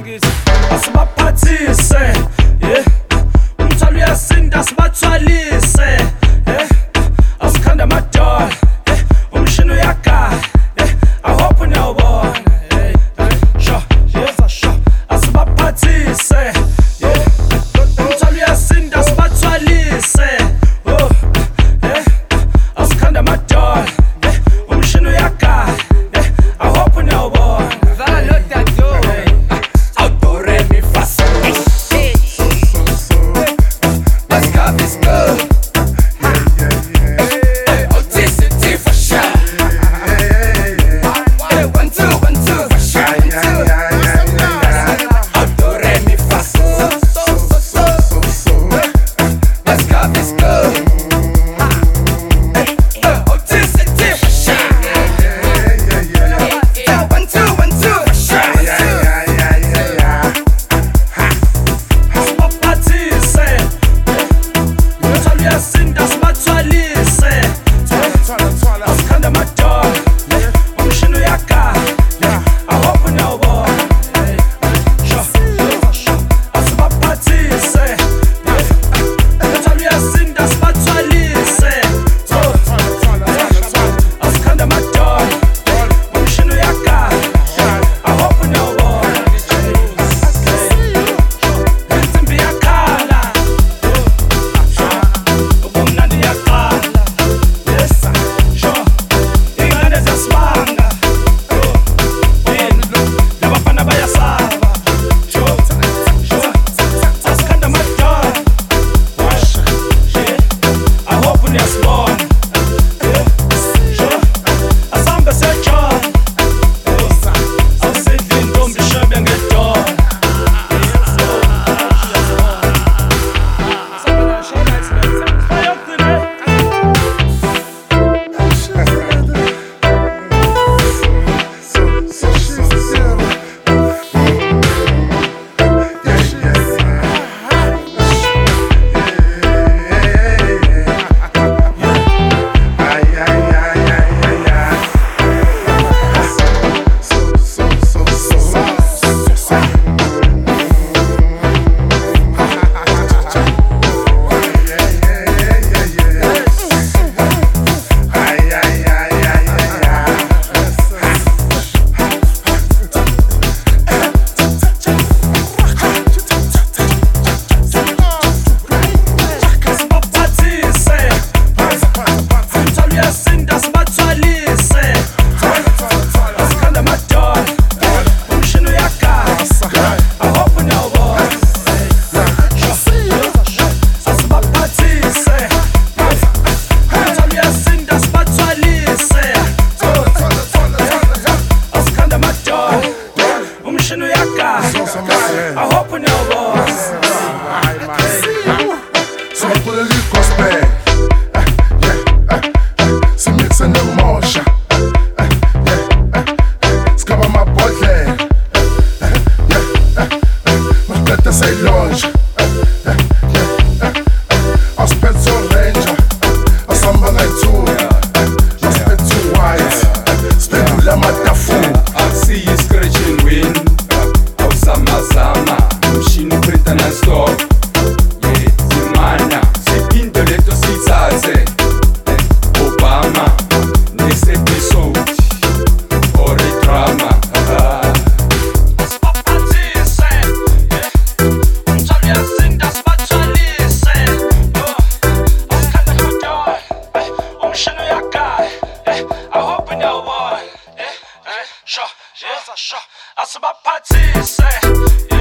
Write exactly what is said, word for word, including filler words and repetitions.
asibaphathise, yeah. Umthwalo uyasinda sibathwalise, yeah. Asikhanda amadolo, yeah. Umshini uyagaya, yeah. I hope uniyawubona, hey, hey. Sure, yeah, sure. Asibaphathise, yeah. Umthwalo uyasinda sibathwalise, oh, yeah. Asikhanda amadolo, yeah. Umshini uyagaya, yeah. I hope uniyawubona. I hope you know, boss. So I put a little gospel. So mix in the motion. Scaba my bottle. My better say lunch. I spent so ranger. I samba like two. I spent two white. Spent two lamata fool. I see you scratching wind. Samazama, mshini preta na stop. Yeah, Zimana, sipinto leto sitsaze. Obama, next episode, or a drama. I hope you know what. Sure, yes, sure. I saw my party say.